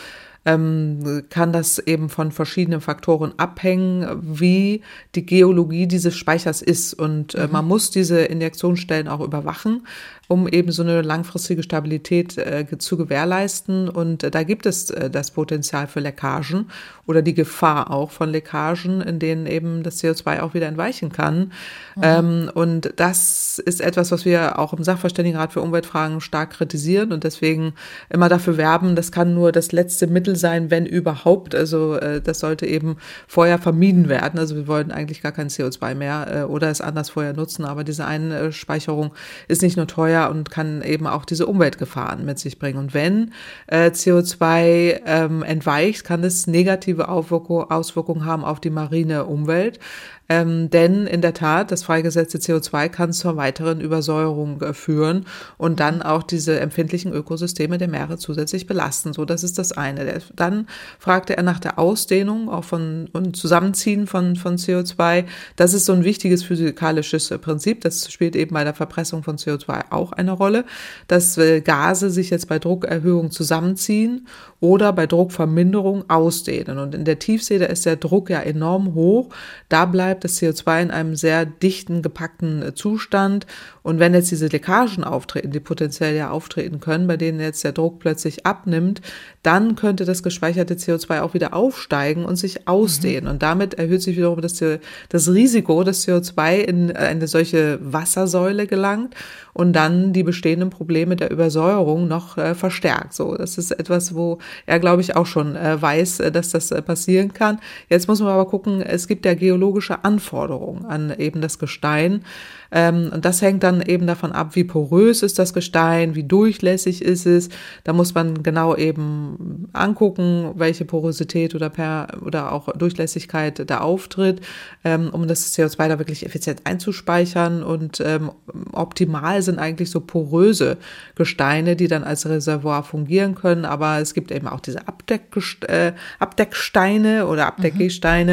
ähm, kann das eben von verschiedenen Faktoren abhängen, wie die Geologie dieses Speichers ist. Und äh, mhm. man muss diese Injektionsstellen auch überwachen, um eben so eine langfristige Stabilität äh, zu gewährleisten. Und äh, da gibt es äh, das Potenzial für Leckagen oder die Gefahr auch von Leckagen, in denen eben das C O zwei auch wieder entweichen kann. Mhm. Ähm, und das ist etwas, was wir auch im Sachverständigenrat für Umweltfragen stark kritisieren und deswegen immer dafür werben, das kann nur das letzte Mittel sein, wenn überhaupt. Also äh, das sollte eben vorher vermieden werden. Also wir wollen eigentlich gar kein C O zwei mehr äh, oder es anders vorher nutzen, aber diese Einspeicherung ist nicht nur teuer und kann eben auch diese Umweltgefahren mit sich bringen. Und wenn äh, C O zwei ähm, entweicht, kann es negative Auswirkungen Auswirkungen haben auf die marine Umwelt. Ähm, denn in der Tat, das freigesetzte C O zwei kann zur weiteren Übersäuerung äh, führen und dann auch diese empfindlichen Ökosysteme der Meere zusätzlich belasten. So, das ist das eine. Der, dann fragte er nach der Ausdehnung auch von und Zusammenziehen von, von C O zwei. Das ist so ein wichtiges physikalisches äh, Prinzip. Das spielt eben bei der Verpressung von C O zwei auch eine Rolle, dass äh, Gase sich jetzt bei Druckerhöhung zusammenziehen oder bei Druckverminderung ausdehnen. Und in der Tiefsee, da ist der Druck ja enorm hoch. Da bleibt das C O zwei in einem sehr dichten, gepackten Zustand. Und wenn jetzt diese Leckagen auftreten, die potenziell ja auftreten können, bei denen jetzt der Druck plötzlich abnimmt, dann könnte das gespeicherte C O zwei auch wieder aufsteigen und sich ausdehnen. Mhm. Und damit erhöht sich wiederum das, das Risiko, dass C O zwei in eine solche Wassersäule gelangt und dann die bestehenden Probleme der Übersäuerung noch äh, verstärkt. So, das ist etwas, wo er, glaube ich, auch schon äh, weiß, äh, dass das äh, passieren kann. Jetzt muss man aber gucken, es gibt ja geologische Anforderungen an eben das Gestein. Ähm, und das hängt dann eben davon ab, wie porös ist das Gestein, wie durchlässig ist es. Da muss man genau eben angucken, welche Porosität oder per oder auch Durchlässigkeit da auftritt, ähm, um das C O zwei da wirklich effizient einzuspeichern. Und ähm, optimal sind eigentlich so poröse Gesteine, die dann als Reservoir fungieren können. Aber es gibt eben auch diese Abdeckgest- äh, Abdecksteine oder Abdeckgesteine, mhm.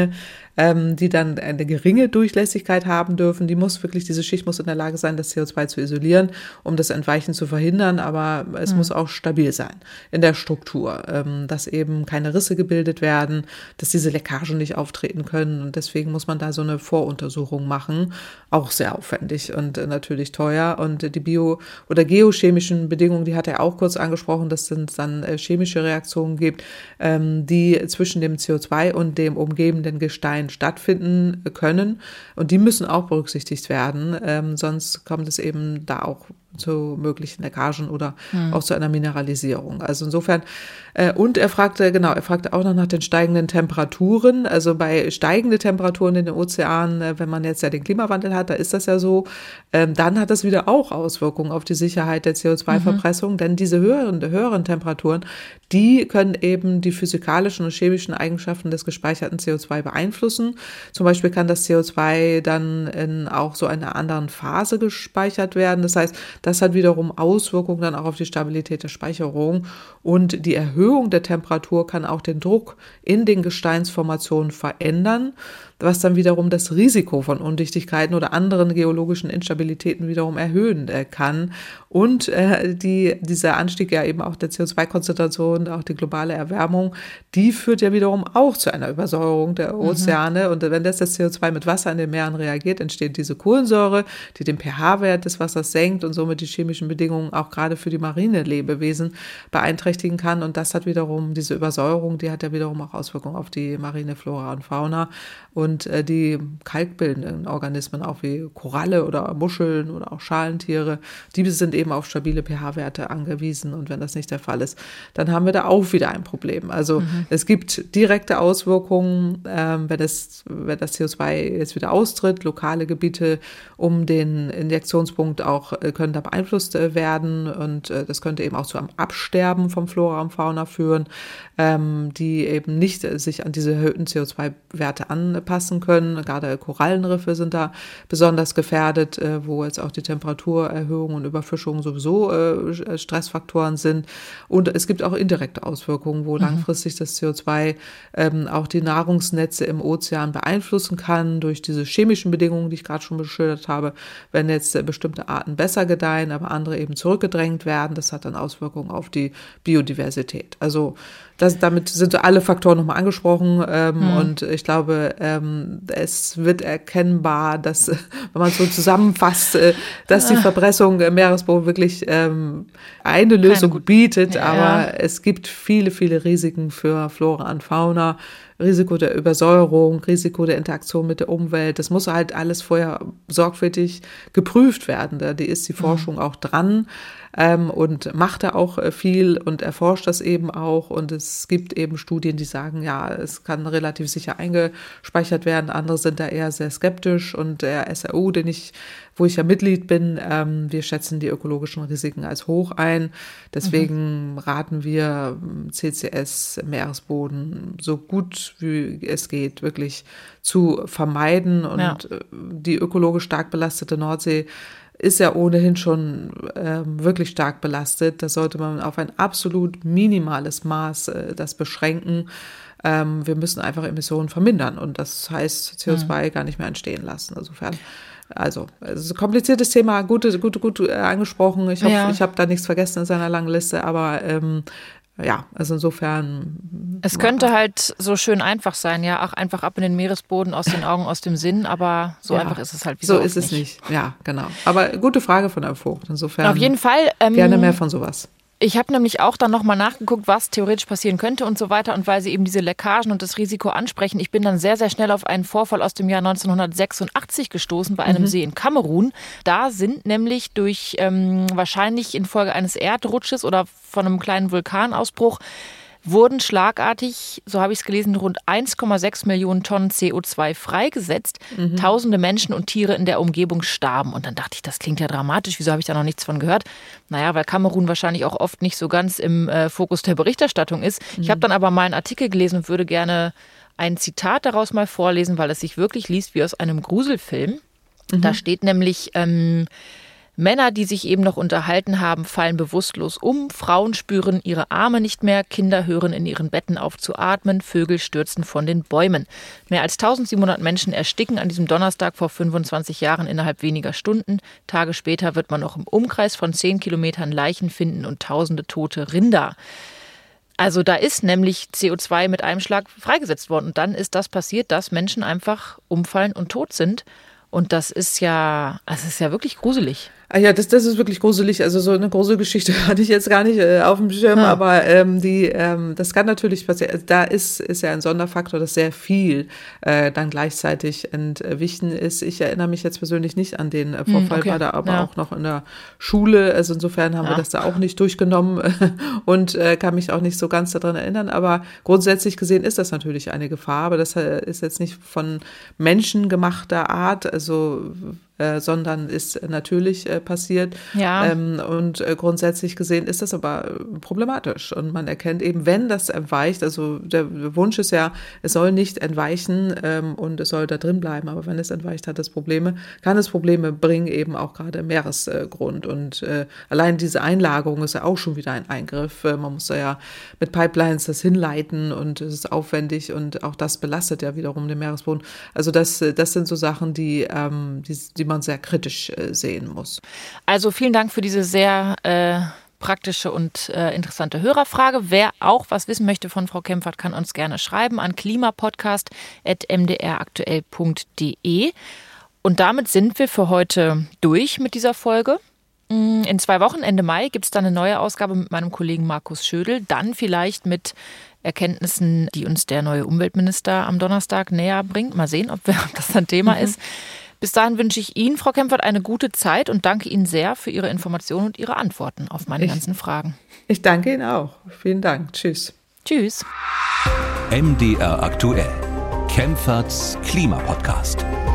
ähm, die dann eine geringe Durchlässigkeit haben dürfen. Die muss wirklich, diese Schicht muss in der Lage sein, das C O zwei zu isolieren, um das Entweichen zu verhindern, aber es mhm. muss auch stabil sein in der Struktur, ähm, dass eben keine Risse gebildet werden, dass diese Leckagen nicht auftreten können und deswegen muss man da so eine Voruntersuchung machen, auch sehr aufwendig und äh, natürlich teuer und die bio- oder geochemischen Bedingungen, die hat er auch kurz angesprochen, dass es dann äh, chemische Reaktionen gibt, ähm, die zwischen dem C O zwei und dem umgebenden Gestein stattfinden können und die müssen auch berücksichtigt werden, ähm, sonst kommt es eben da auch zu möglichen Leckagen oder hm. auch zu einer Mineralisierung. Also insofern, äh, und er fragte, genau, er fragte auch noch nach den steigenden Temperaturen. Also bei steigenden Temperaturen in den Ozeanen, äh, wenn man jetzt ja den Klimawandel hat, da ist das ja so, ähm, dann hat das wieder auch Auswirkungen auf die Sicherheit der C O zwei Verpressung, mhm. denn diese höheren, höheren Temperaturen, die können eben die physikalischen und chemischen Eigenschaften des gespeicherten C O zwei beeinflussen. Zum Beispiel kann das C O zwei dann in auch so einer anderen Phase gespeichert werden. Das heißt, das hat wiederum Auswirkungen dann auch auf die Stabilität der Speicherung und die Erhöhung der Temperatur kann auch den Druck in den Gesteinsformationen verändern, was dann wiederum das Risiko von Undichtigkeiten oder anderen geologischen Instabilitäten wiederum erhöhen äh, kann. Und äh, die, dieser Anstieg ja eben auch der C O zwei Konzentration, auch die globale Erwärmung, die führt ja wiederum auch zu einer Übersäuerung der Ozeane. Mhm. Und wenn das, das C O zwei mit Wasser in den Meeren reagiert, entsteht diese Kohlensäure, die den pH-Wert des Wassers senkt und somit die chemischen Bedingungen auch gerade für die marine Lebewesen beeinträchtigen kann. Und das hat wiederum, diese Übersäuerung, die hat ja wiederum auch Auswirkungen auf die marine Flora und Fauna. Und äh, die kalkbildenden Organismen, auch wie Koralle oder Muscheln oder auch Schalentiere, die sind eben auf stabile pH-Werte angewiesen. Und wenn das nicht der Fall ist, dann haben wir da auch wieder ein Problem. Also mhm. es gibt direkte Auswirkungen, ähm, wenn, es, wenn das C O zwei jetzt wieder austritt. Lokale Gebiete um den Injektionspunkt auch äh, können da beeinflusst äh, werden. Und äh, das könnte eben auch zu einem Absterben von Flora und Fauna führen, ähm, die eben nicht äh, sich an diese erhöhten C O zwei Werte anpassen können. Gerade Korallenriffe sind da besonders gefährdet, äh, wo jetzt auch die Temperaturerhöhung und Überfischung sowieso äh, Stressfaktoren sind. Und es gibt auch indirekte Auswirkungen, wo mhm. langfristig das C O zwei ähm, auch die Nahrungsnetze im Ozean beeinflussen kann durch diese chemischen Bedingungen, die ich gerade schon beschildert habe. Wenn jetzt äh, bestimmte Arten besser gedeihen, aber andere eben zurückgedrängt werden, das hat dann Auswirkungen auf die Biodiversität. Also das, damit sind alle Faktoren nochmal angesprochen ähm, mhm. und ich glaube, ähm, es wird erkennbar, dass, wenn man so zusammenfasst, äh, dass die Verpressung im Meeresboden wirklich ähm, eine Lösung bietet, ja. aber es gibt viele, viele Risiken für Flora und Fauna, Risiko der Übersäuerung, Risiko der Interaktion mit der Umwelt. Das muss halt alles vorher sorgfältig geprüft werden. Da ist die Forschung mhm. auch dran ähm, und macht da auch viel und erforscht das eben auch. Und es gibt eben Studien, die sagen, ja, es kann relativ sicher eingespeichert werden. Andere sind da eher sehr skeptisch. Und der S R U, den ich, wo ich ja Mitglied bin, ähm, wir schätzen die ökologischen Risiken als hoch ein. Deswegen mhm. raten wir C C S im Meeresboden so gut wie es geht, wirklich zu vermeiden. Und ja. die ökologisch stark belastete Nordsee ist ja ohnehin schon äh, wirklich stark belastet. Da sollte man auf ein absolut minimales Maß äh, das beschränken. Ähm, wir müssen einfach Emissionen vermindern und das heißt C O zwei mhm. gar nicht mehr entstehen lassen. Insofern, also es ist ein kompliziertes Thema, gut, gut, gut äh, angesprochen. Ich hoffe, ja. ich habe da nichts vergessen in seiner langen Liste, aber ähm, ja, also insofern.
Es könnte halt so schön einfach sein, ja, ach, einfach ab in den Meeresboden, aus den Augen, aus dem Sinn, aber so ja, einfach ist es halt wieder
so ist es nicht. nicht, ja, genau. Aber gute Frage von Herrn Vogt, insofern.
Auf jeden Fall. Ähm,
gerne mehr von sowas.
Ich habe nämlich auch dann nochmal nachgeguckt, was theoretisch passieren könnte und so weiter. Und weil Sie eben diese Leckagen und das Risiko ansprechen, ich bin dann sehr, sehr schnell auf einen Vorfall aus dem Jahr neunzehnhundertsechsundachtzig gestoßen bei einem mhm. See in Kamerun. Da sind nämlich durch ähm, wahrscheinlich infolge eines Erdrutsches oder von einem kleinen Vulkanausbruch wurden schlagartig, so habe ich es gelesen, rund eins Komma sechs Millionen Tonnen C O zwei freigesetzt. Mhm. Tausende Menschen und Tiere in der Umgebung starben. Und dann dachte ich, das klingt ja dramatisch. Wieso habe ich da noch nichts von gehört? Naja, weil Kamerun wahrscheinlich auch oft nicht so ganz im äh, Fokus der Berichterstattung ist. Mhm. Ich habe dann aber mal einen Artikel gelesen und würde gerne ein Zitat daraus mal vorlesen, weil es sich wirklich liest wie aus einem Gruselfilm. Mhm. Da steht nämlich, ähm, Männer, die sich eben noch unterhalten haben, fallen bewusstlos um. Frauen spüren ihre Arme nicht mehr. Kinder hören in ihren Betten auf zu atmen. Vögel stürzen von den Bäumen. Mehr als eintausendsiebenhundert Menschen ersticken an diesem Donnerstag vor fünfundzwanzig Jahren innerhalb weniger Stunden. Tage später wird man noch im Umkreis von zehn Kilometern Leichen finden und tausende tote Rinder. Also da ist nämlich C O zwei mit einem Schlag freigesetzt worden. Und dann ist das passiert, dass Menschen einfach umfallen und tot sind. Und das ist ja, also es ist ja wirklich gruselig.
Ah ja, das, das ist wirklich gruselig. Also so eine Gruselgeschichte hatte ich jetzt gar nicht äh, auf dem Schirm, ja. aber ähm, die, ähm, das kann natürlich passieren. Also da ist, ist ja ein Sonderfaktor, dass sehr viel äh, dann gleichzeitig entwichen ist. Ich erinnere mich jetzt persönlich nicht an den äh, Vorfall, okay. war da aber ja. auch noch in der Schule. Also insofern haben ja. wir das da auch nicht durchgenommen und äh, kann mich auch nicht so ganz daran erinnern. Aber grundsätzlich gesehen ist das natürlich eine Gefahr. Aber das äh, ist jetzt nicht von menschengemachter Art, also Äh, sondern ist natürlich äh, passiert.
Ja.
Ähm, und äh, grundsätzlich gesehen ist das aber problematisch. Und man erkennt eben, wenn das entweicht, also der Wunsch ist ja, es soll nicht entweichen ähm, und es soll da drin bleiben, aber wenn es entweicht, hat es Probleme, kann es Probleme bringen, eben auch gerade im Meeresgrund. Und äh, allein diese Einlagerung ist ja auch schon wieder ein Eingriff. Äh, man muss da ja mit Pipelines das hinleiten und es ist aufwendig und auch das belastet ja wiederum den Meeresboden. Also das, das sind so Sachen, die, ähm, die, die man sehr kritisch äh, sehen muss.
Also vielen Dank für diese sehr äh, praktische und äh, interessante Hörerfrage. Wer auch was wissen möchte von Frau Kempfert, kann uns gerne schreiben an klimapodcast at m d r aktuell punkt d e. Und damit sind wir für heute durch mit dieser Folge. In zwei Wochen, Ende Mai, gibt es dann eine neue Ausgabe mit meinem Kollegen Markus Schödel. Dann vielleicht mit Erkenntnissen, die uns der neue Umweltminister am Donnerstag näher bringt. Mal sehen, ob, wir, ob das ein Thema mhm. ist. Bis dahin wünsche ich Ihnen, Frau Kempfert, eine gute Zeit und danke Ihnen sehr für Ihre Informationen und Ihre Antworten auf meine ich, ganzen Fragen.
Ich danke Ihnen auch. Vielen Dank. Tschüss.
Tschüss.
M D R aktuell. Kempferts Klimapodcast.